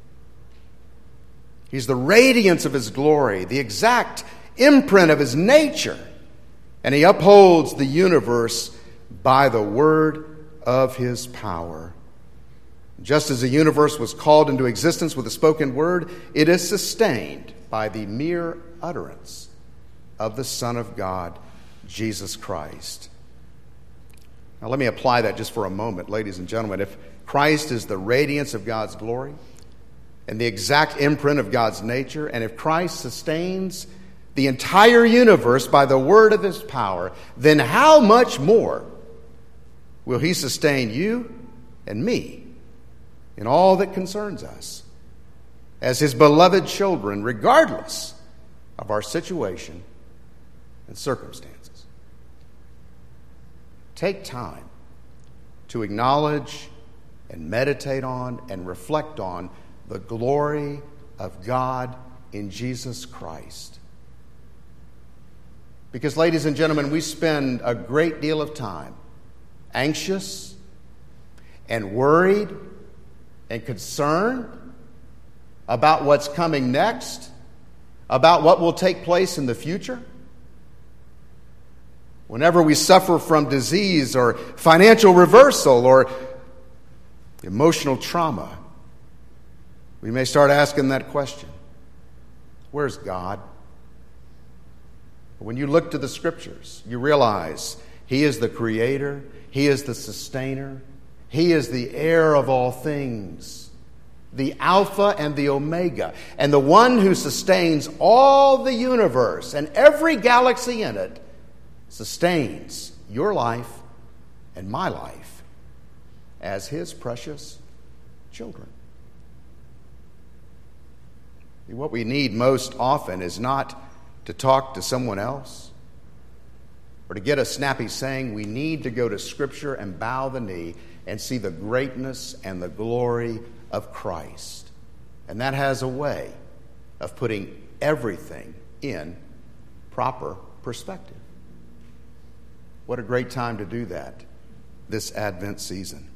He's the radiance of his glory, the exact imprint of his nature, and he upholds the universe by the word of his power. Just as the universe was called into existence with a spoken word, it is sustained by the mere utterance of the Son of God, Jesus Christ. Now let me apply that just for a moment, ladies and gentlemen. If Christ is the radiance of God's glory and the exact imprint of God's nature, and if Christ sustains the entire universe by the word of his power, then how much more will he sustain you and me in all that concerns us as his beloved children, regardless of our situation and circumstances. Take time to acknowledge and meditate on and reflect on the glory of God in Jesus Christ. Because, ladies and gentlemen, we spend a great deal of time anxious and worried and concerned about what's coming next, about what will take place in the future. Whenever we suffer from disease or financial reversal or emotional trauma, we may start asking that question: where's God? When you look to the Scriptures, you realize He is the Creator, He is the Sustainer, He is the heir of all things, the Alpha and the Omega, and the one who sustains all the universe and every galaxy in it sustains your life and my life as His precious children. What we need most often is not to talk to someone else or to get a snappy saying. We need to go to Scripture and bow the knee and see the greatness and the glory of Christ. And that has a way of putting everything in proper perspective. What a great time to do that this Advent season.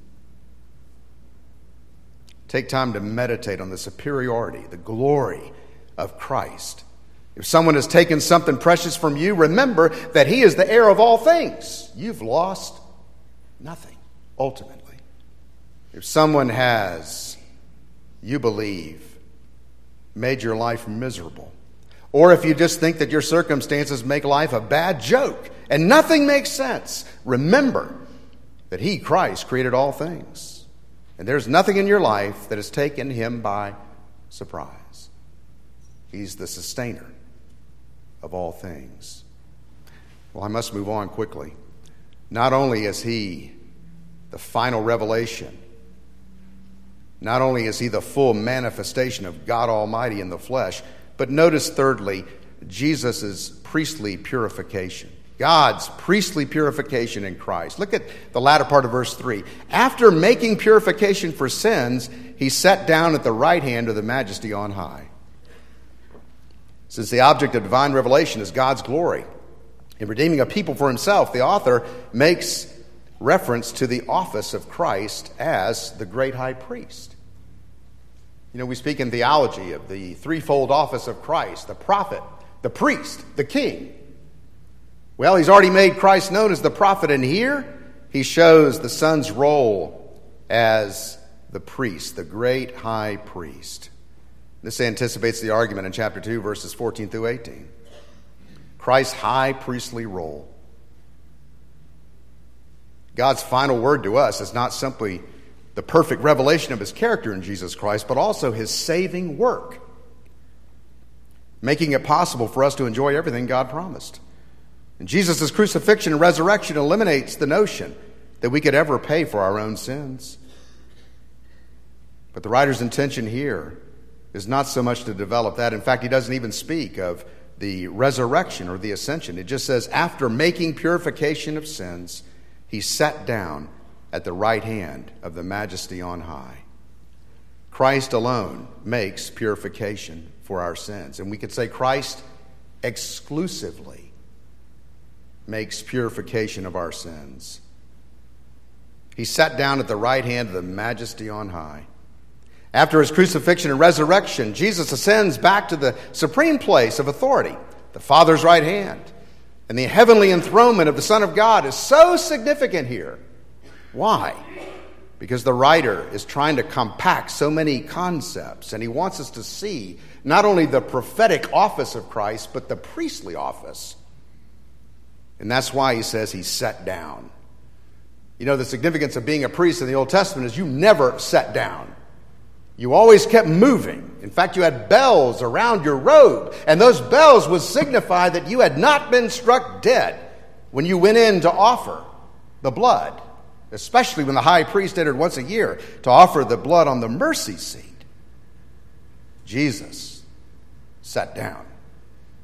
Take time to meditate on the superiority, the glory of Christ. If someone has taken something precious from you, remember that He is the heir of all things. You've lost nothing, ultimately. If someone has, you believe, made your life miserable, or if you just think that your circumstances make life a bad joke and nothing makes sense, remember that He, Christ, created all things. And there's nothing in your life that has taken Him by surprise. He's the sustainer of all things. Well, I must move on quickly. Not only is He the final revelation, not only is He the full manifestation of God Almighty in the flesh, but notice thirdly, Jesus' priestly purification. God's priestly purification in Christ. Look at the latter part of verse 3. After making purification for sins, He sat down at the right hand of the Majesty on high. Since the object of divine revelation is God's glory in redeeming a people for Himself, the author makes reference to the office of Christ as the great high priest. You know, we speak in theology of the threefold office of Christ: the prophet, the priest, the king. Well, He's already made Christ known as the prophet, and here He shows the Son's role as the priest, the great high priest. This anticipates the argument in chapter 2, verses 14 through 18. Christ's high priestly role. God's final word to us is not simply the perfect revelation of His character in Jesus Christ, but also His saving work, making it possible for us to enjoy everything God promised. And Jesus' crucifixion and resurrection eliminates the notion that we could ever pay for our own sins. But the writer's intention here is not so much to develop that. In fact, he doesn't even speak of the resurrection or the ascension. It just says, after making purification of sins, He sat down at the right hand of the Majesty on high. Christ alone makes purification for our sins. And we could say Christ exclusively makes purification of our sins. He sat down at the right hand of the Majesty on high. After His crucifixion and resurrection, Jesus ascends back to the supreme place of authority, the Father's right hand. And the heavenly enthronement of the Son of God is so significant here. Why? Because the writer is trying to compact so many concepts, and he wants us to see not only the prophetic office of Christ, but the priestly office. And that's why he says He sat down. You know, the significance of being a priest in the Old Testament is you never sat down. You always kept moving. In fact, you had bells around your robe, and those bells would signify that you had not been struck dead when you went in to offer the blood, especially when the high priest entered once a year to offer the blood on the mercy seat. Jesus sat down.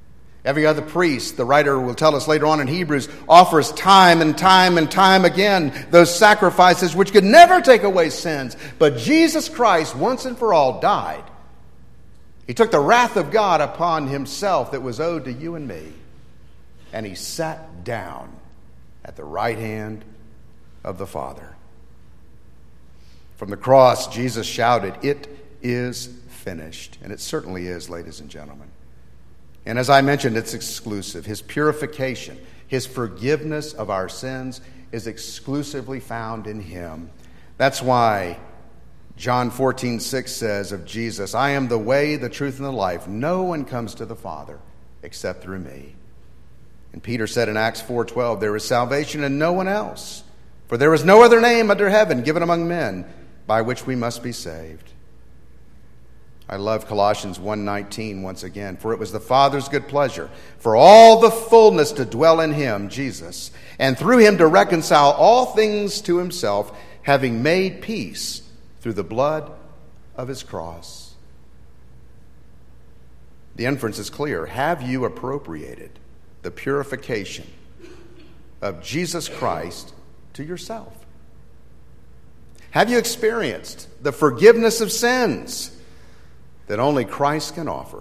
Every other priest, the writer will tell us later on in Hebrews, offers time and time and time again those sacrifices which could never take away sins. But Jesus Christ, once and for all, died. He took the wrath of God upon himself that was owed to you and me, and he sat down at the right hand of the Father. From the cross, Jesus shouted, "It is finished." And it certainly is, ladies and gentlemen. And as I mentioned, it's exclusive. His purification, his forgiveness of our sins is exclusively found in him. That's why John 14:6 says of Jesus, "I am the way, the truth, and the life. No one comes to the Father except through me." And Peter said in Acts 4:12, "There is salvation in no one else, for there is no other name under heaven given among men by which we must be saved." I love Colossians 1:19 once again. "For it was the Father's good pleasure for all the fullness to dwell in him," Jesus, "and through him to reconcile all things to himself, having made peace through the blood of his cross." The inference is clear. Have you appropriated the purification of Jesus Christ to yourself? Have you experienced the forgiveness of sins that only Christ can offer,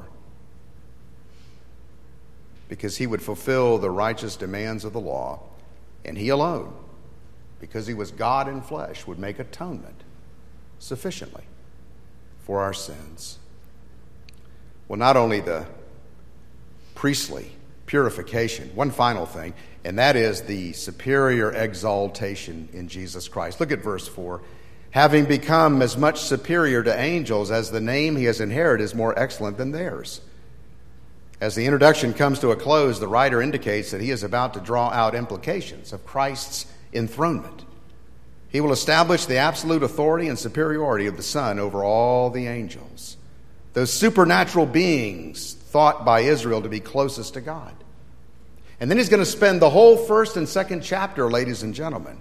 because he would fulfill the righteous demands of the law, and he alone, because he was God in flesh, would make atonement sufficiently for our sins? Well, not only the priestly purification, one final thing, and that is the superior exaltation in Jesus Christ. Look at verse 4. "Having become as much superior to angels as the name he has inherited is more excellent than theirs." As the introduction comes to a close, the writer indicates that he is about to draw out implications of Christ's enthronement. He will establish the absolute authority and superiority of the Son over all the angels, those supernatural beings thought by Israel to be closest to God. And then he's going to spend the whole first and second chapter, ladies and gentlemen,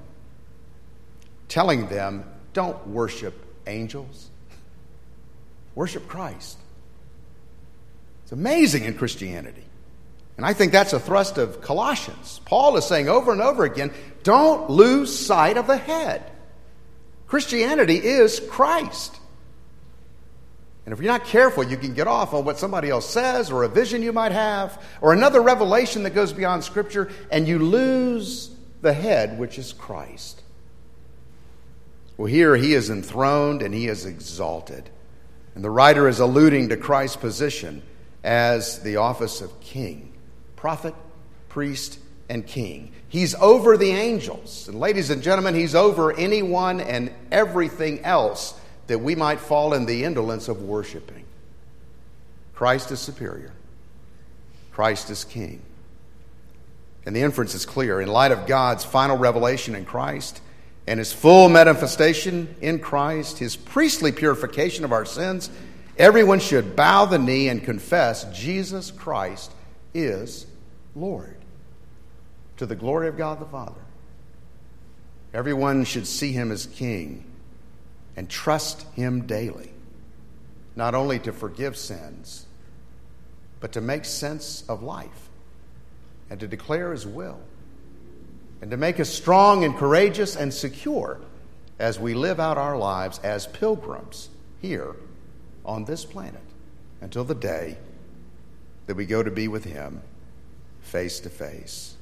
telling them, don't worship angels. Worship Christ. It's amazing in Christianity. And I think that's a thrust of Colossians. Paul is saying over and over again, don't lose sight of the head. Christianity is Christ. And if you're not careful, you can get off on what somebody else says, or a vision you might have, or another revelation that goes beyond Scripture, and you lose the head, which is Christ. Well, here he is enthroned and he is exalted. And the writer is alluding to Christ's position as the office of king, prophet, priest, and king. He's over the angels. And ladies and gentlemen, he's over anyone and everything else that we might fall in the indolence of worshiping. Christ is superior. Christ is king. And the inference is clear. In light of God's final revelation in Christ, and his full manifestation in Christ, his priestly purification of our sins, everyone should bow the knee and confess Jesus Christ is Lord, to the glory of God the Father. Everyone should see him as king and trust him daily, not only to forgive sins, but to make sense of life and to declare his will, and to make us strong and courageous and secure as we live out our lives as pilgrims here on this planet until the day that we go to be with him face to face.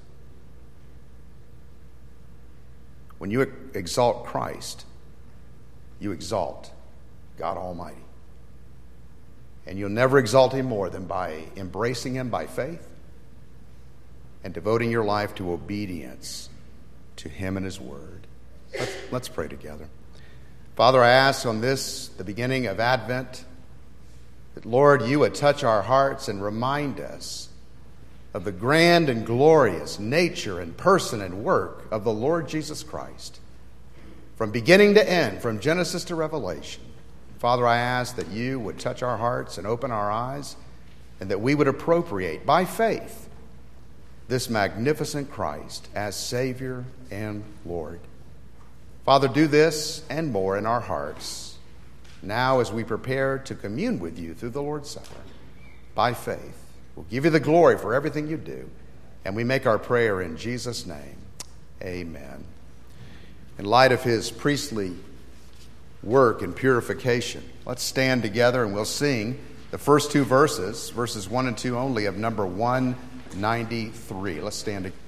When you exalt Christ, you exalt God Almighty. And you'll never exalt him more than by embracing him by faith and devoting your life to obedience to him and his word. Let's pray together. Father, I ask on this, the beginning of Advent, that, Lord, you would touch our hearts and remind us of the grand and glorious nature and person and work of the Lord Jesus Christ, from beginning to end, from Genesis to Revelation. Father, I ask that you would touch our hearts and open our eyes, and that we would appropriate by faith this magnificent Christ as Savior and Lord. Father, do this and more in our hearts now as we prepare to commune with you through the Lord's Supper by faith We'll give you the glory for everything you do. And we make our prayer in Jesus' name. Amen. In light of his priestly work and purification, let's stand together and we'll sing the first two verses, verses 1 and 2 only, of number 193. Let's stand together.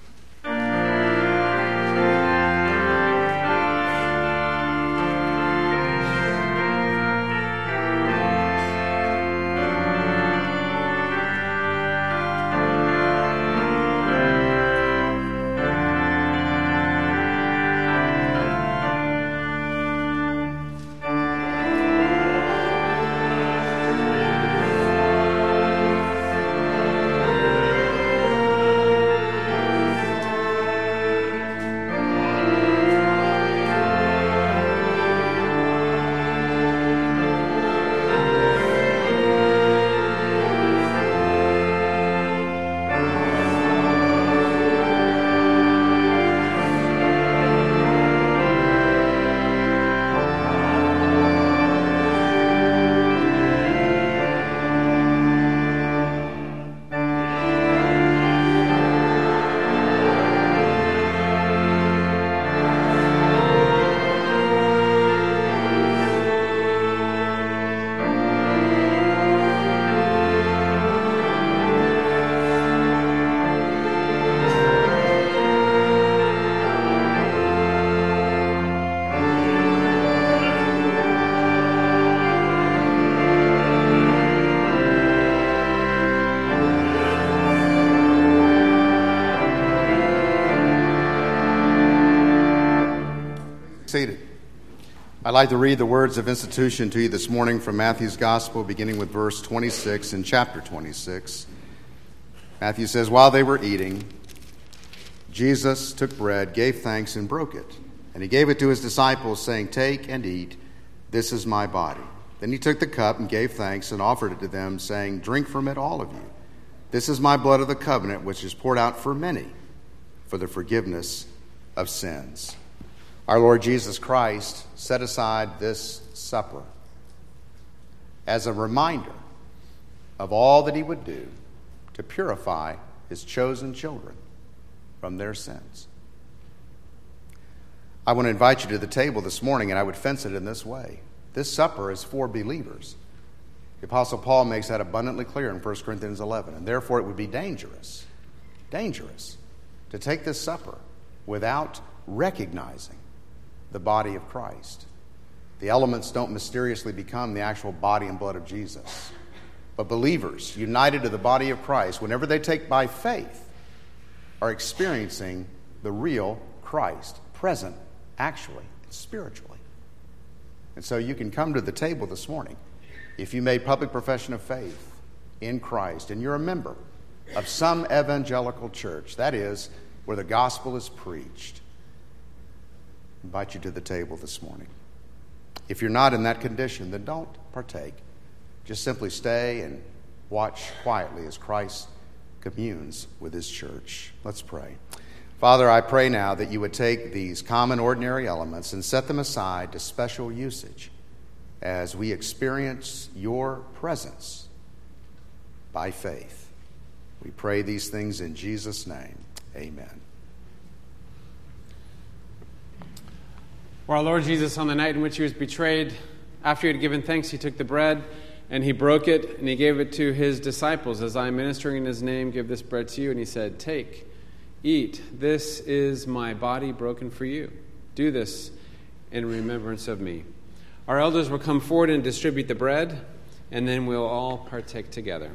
Seated. I'd like to read the words of institution to you this morning from Matthew's Gospel, beginning with verse 26 in chapter 26. Matthew says, "While they were eating, Jesus took bread, gave thanks, and broke it. And he gave it to his disciples, saying, 'Take and eat, this is my body.' Then he took the cup and gave thanks and offered it to them, saying, 'Drink from it, all of you. This is my blood of the covenant, which is poured out for many for the forgiveness of sins.'" Our Lord Jesus Christ set aside this supper as a reminder of all that he would do to purify his chosen children from their sins. I want to invite you to the table this morning, and I would fence it in this way. This supper is for believers. The Apostle Paul makes that abundantly clear in 1 Corinthians 11, and therefore it would be dangerous to take this supper without recognizing the body of Christ. The elements don't mysteriously become the actual body and blood of Jesus. But believers united to the body of Christ, whenever they take by faith, are experiencing the real Christ, present, actually, spiritually. And so you can come to the table this morning if you made public profession of faith in Christ and you're a member of some evangelical church, that is, where the gospel is preached. I invite you to the table this morning. If you're not in that condition, then don't partake. Just simply stay and watch quietly as Christ communes with his church. Let's pray. Father, I pray now that you would take these common, ordinary elements and set them aside to special usage as we experience your presence by faith. We pray these things in Jesus' name. Amen. Our Lord Jesus, on the night in which he was betrayed, after he had given thanks, he took the bread and he broke it and he gave it to his disciples. "As I am ministering in his name, give this bread to you." And he said, "Take, eat. This is my body broken for you. Do this in remembrance of me." Our elders will come forward and distribute the bread, and then we'll all partake together.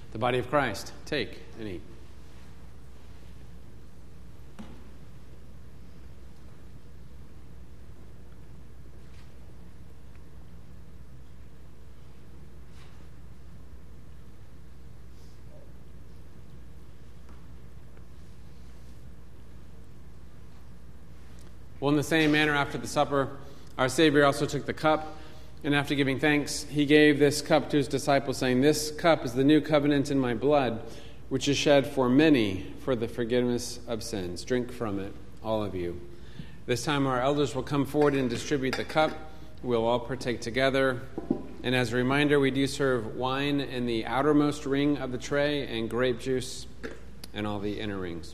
The body of Christ. Take and eat. Well, in the same manner, after the supper, our Savior also took the cup, and after giving thanks, he gave this cup to his disciples, saying, "This cup is the new covenant in my blood, which is shed for many for the forgiveness of sins. Drink from it, all of you." This time our elders will come forward and distribute the cup. We'll all partake together. And as a reminder, we do serve wine in the outermost ring of the tray and grape juice in all the inner rings.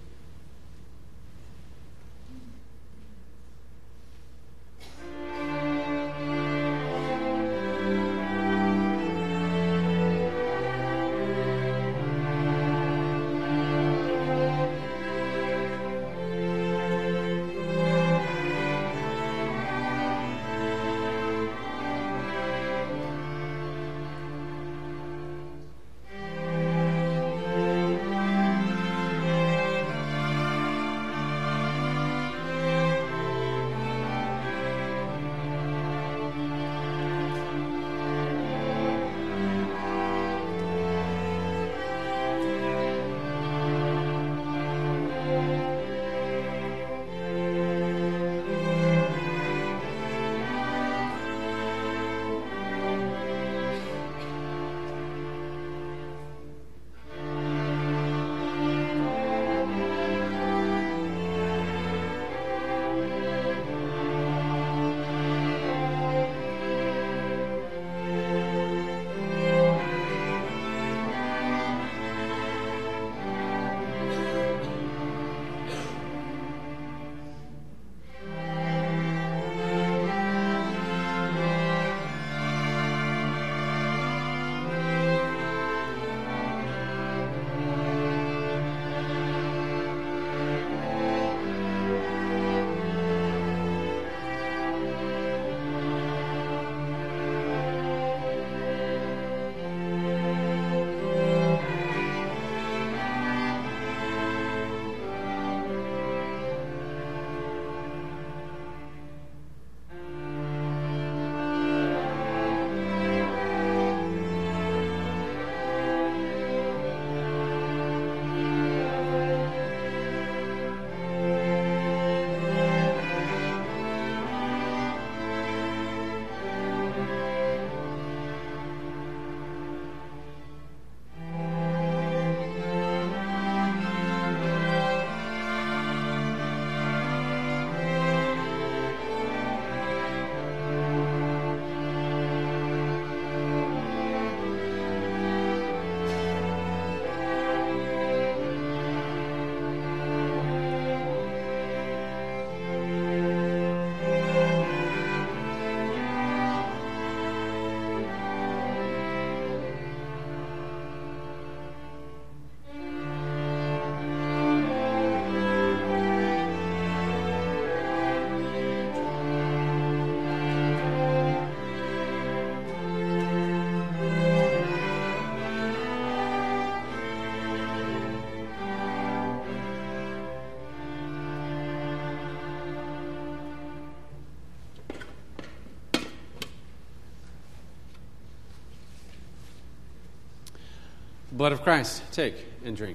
Blood of Christ, take and drink.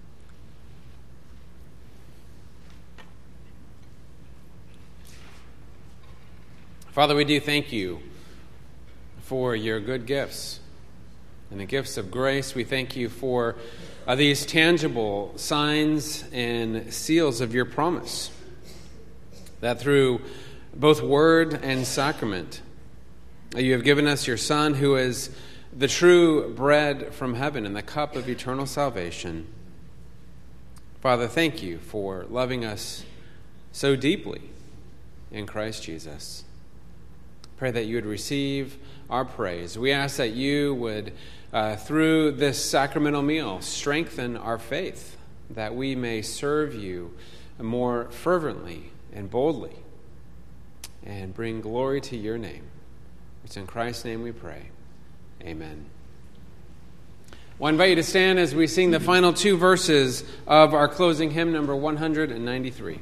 Father, we do thank you for your good gifts and the gifts of grace. We thank you for these tangible signs and seals of your promise, that through both word and sacrament, you have given us your Son, who is the true bread from heaven and the cup of eternal salvation. Father, thank you for loving us so deeply in Christ Jesus. Pray that you would receive our praise. We ask that you would, through this sacramental meal, strengthen our faith, that we may serve you more fervently and boldly and bring glory to your name. It's in Christ's name we pray. Amen. Well, I invite you to stand as we sing the final two verses of our closing hymn, number 193.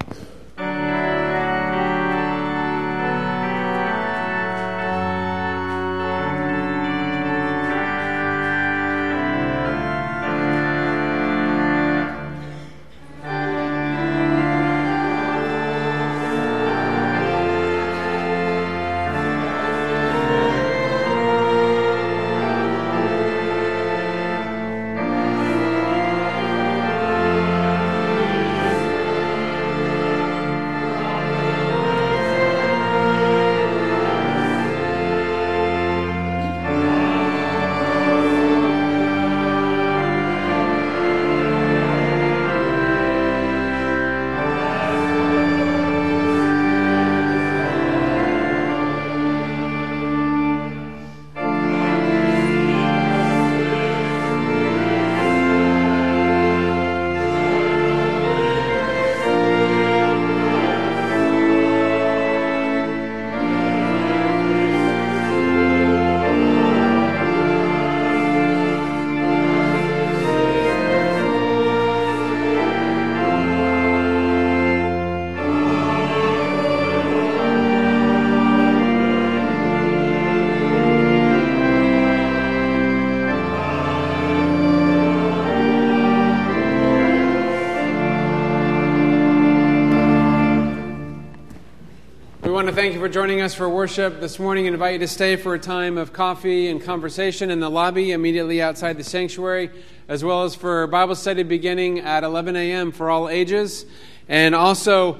Thank you for joining us for worship this morning. I invite you to stay for a time of coffee and conversation in the lobby immediately outside the sanctuary, as well as for Bible study beginning at 11 a.m. for all ages. And also,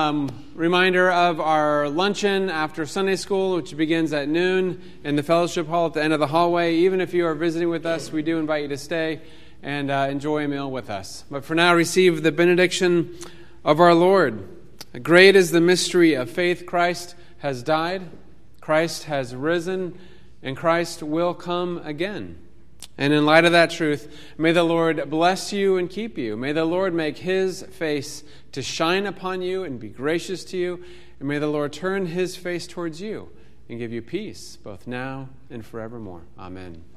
reminder of our luncheon after Sunday school, which begins at noon in the fellowship hall at the end of the hallway. Even if you are visiting with us, we do invite you to stay and enjoy a meal with us. But for now, receive the benediction of our Lord. Great is the mystery of faith. Christ has died, Christ has risen, and Christ will come again. And in light of that truth, may the Lord bless you and keep you. May the Lord make his face to shine upon you and be gracious to you. And may the Lord turn his face towards you and give you peace, both now and forevermore. Amen.